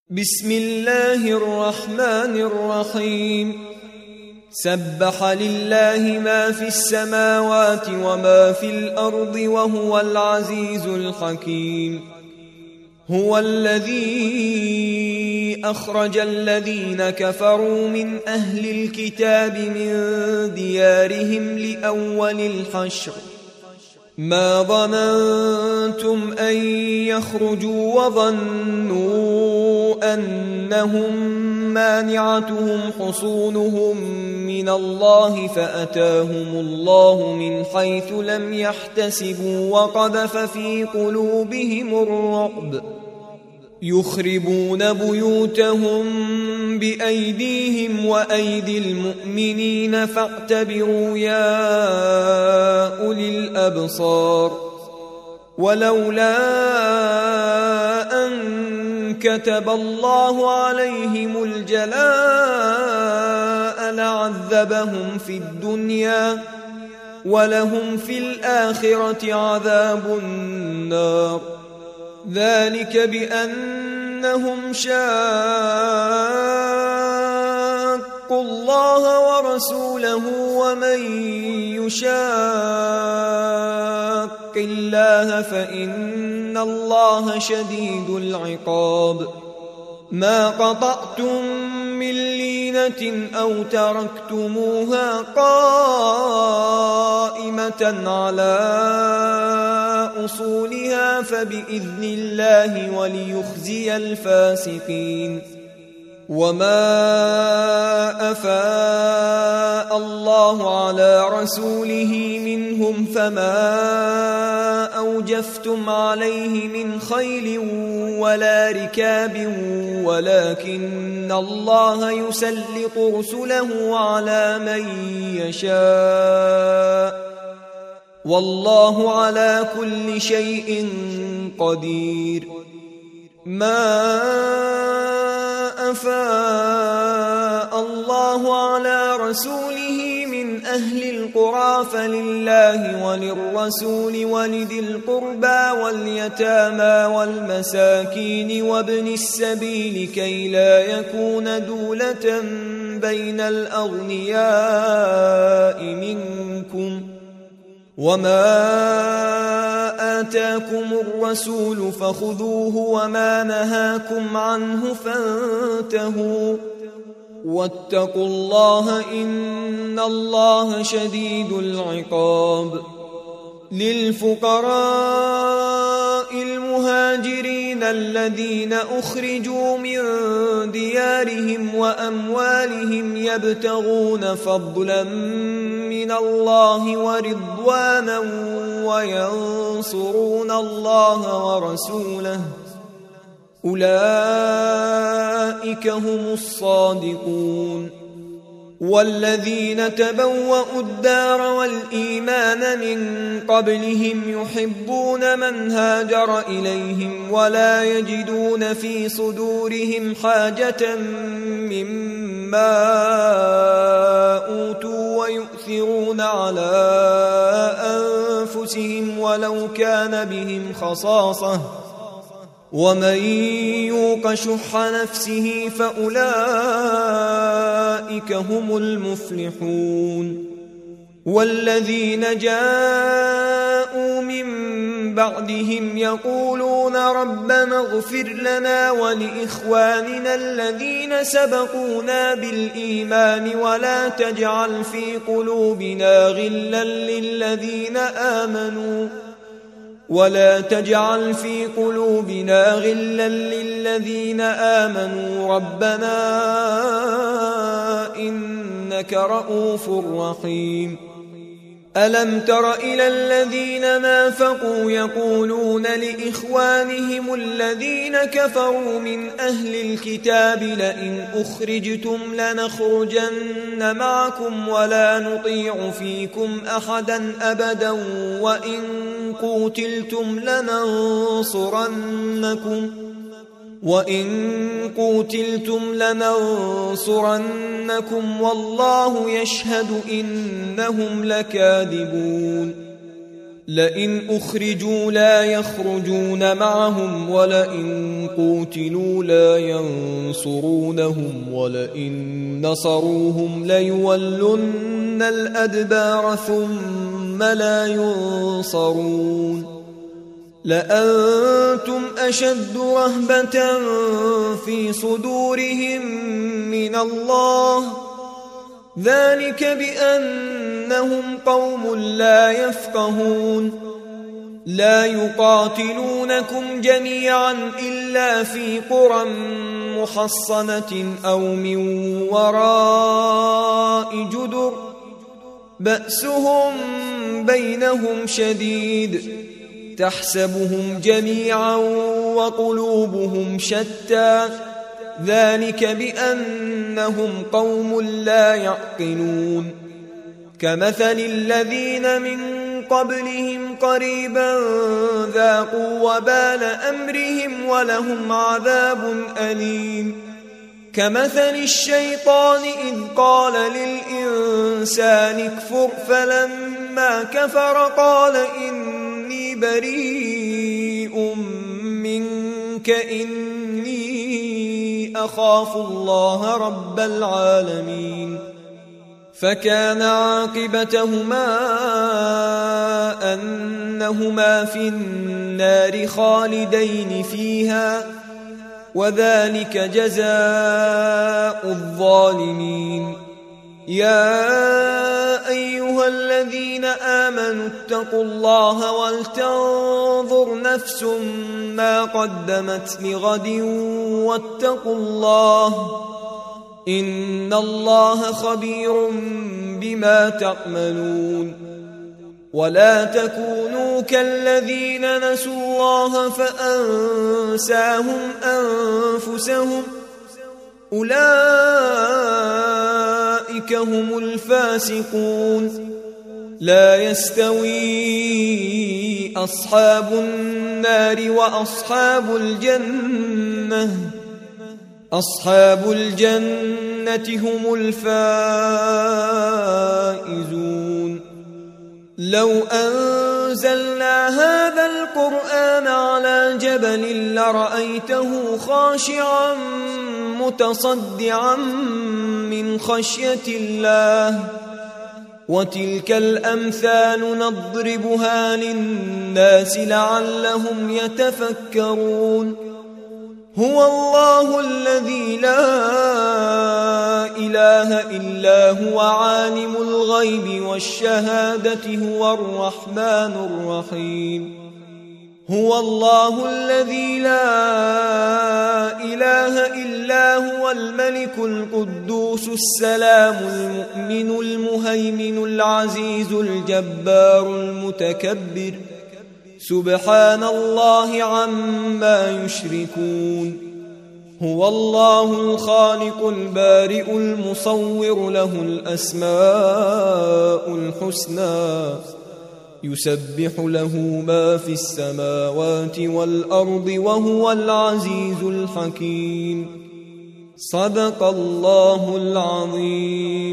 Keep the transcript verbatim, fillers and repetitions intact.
بسم الله الرحمن الرحيم سبح لله ما في السماوات وما في الأرض وهو العزيز الحكيم. هو الذي أخرج الذين كفروا من أهل الكتاب من ديارهم لأول الحشر ما ظننتم أن يخرجوا وظنوا أنهم مانعتهم حصونهم من الله فأتاهم الله من حيث لم يحتسبوا وقذف في قلوبهم الرعب يخربون بيوتهم بأيديهم وأيدي المؤمنين فاعتبروا يا أولي الأبصار. ولولا أن كتب الله عليهم الجلاء لعذبهم في الدنيا ولهم في الآخرة عذاب النار ذلك بأنهم شاقوا الله ورسوله ومن يشاق الله فإن الله شديد العقاب. ما قطعتم من لينة أو تركتموها قائمة على أصولها فبإذن الله وليخزي الفاسقين. وما أفاء الله على رسوله منهم فما أوجفتم عليه من خيل ولا ركاب ولكن الله يسلط رسله على من يشاء والله على كل شيء قدير. ما أفاء الله على رسوله من أهل القرى فلله وللرسول ولذي القربى واليتامى والمساكين وابن السبيل كي لا يكون دولة بين الأغنياء منكم. وما آتاكم الرسول فخذوه وما نهاكم عنه فانتهوا واتقوا الله إن الله شديد العقاب. للفقراء المهاجرين الذين أخرجوا من ديارهم وأموالهم يبتغون فضلا من الله ورضوانا وينصرون الله ورسوله أولئك هم الصادقون. والذين تبوأوا الدار والإيمان من قبلهم يحبون من هاجر إليهم ولا يجدون في صدورهم حاجة مما أوتوا ويؤثرون على أنفسهم ولو كان بهم خصاصة ومن يوق شح نفسه فأولئك هم المفلحون. والذين جاءوا من بعدهم يقولون ربنا اغفر لنا ولإخواننا الذين سبقونا بالإيمان ولا تجعل في قلوبنا غلا للذين آمنوا ولا تجعل في قلوبنا غلا للذين آمنوا ربنا إنك رؤوف رحيم. ألم تر إلى الذين نافقوا يقولون لإخوانهم الذين كفروا من أهل الكتاب لئن أخرجتم لنخرجن معكم ولا نطيع فيكم أحدا أبدا وإن قوتلتم لننصرنكم وإن قوتلتم لننصرنكم والله يشهد إنهم لكاذبون. لئن أخرجوا لا يخرجون معهم ولئن قوتلوا لا ينصرونهم ولئن نصروهم ليولن الأدبار ثم لا ينصرون لأنتم أشد رهبة في صدورهم من الله ذلك بأنهم قوم لا يفقهون لا يقاتلونكم جميعا إلا في قرى محصنة أو من وراء جدر بأسهم بينهم شديد تحسبهم جميعا وقلوبهم شتى ذلك بأنهم قوم لا يعقلون كمثل الذين من قبلهم قريبا ذاقوا وبال أمرهم ولهم عذاب أليم كمثل الشيطان إذ قال للإنسان اكفر فلما كفر قال إني بريء منك إني أخاف الله رب العالمين فكان عاقبتهما أنهما في النار خالدين فيها وذلك جزاء الظالمين يا أيها الذين آمنوا اتقوا الله ولتنظر نفس ما قدمت لغد واتقوا الله إن الله خبير بما تعملون ولا تكونوا كالذين نسوا الله فأنساهم أنفسهم أولئك هم الفاسقون لا يستوي أصحاب النار وأصحاب الجنة أصحاب الجنة هم الفائزون لو أنزلنا هذا القرآن على جبل لرأيته خاشعا متصدعا من خشية الله وتلك الأمثال نضربها للناس لعلهم يتفكرون هو الله الذي لا إله إلا هو عالم الغيب والشهادة هو الرحمن الرحيم هو الله الذي لا إله إلا هو الملك القدوس السلام المؤمن المهيمن العزيز الجبار المتكبر سبحان الله عما يشركون هو الله الخالق البارئ المصور له الأسماء الحسنى يسبح له ما في السماوات والأرض وهو العزيز الحكيم صدق الله العظيم.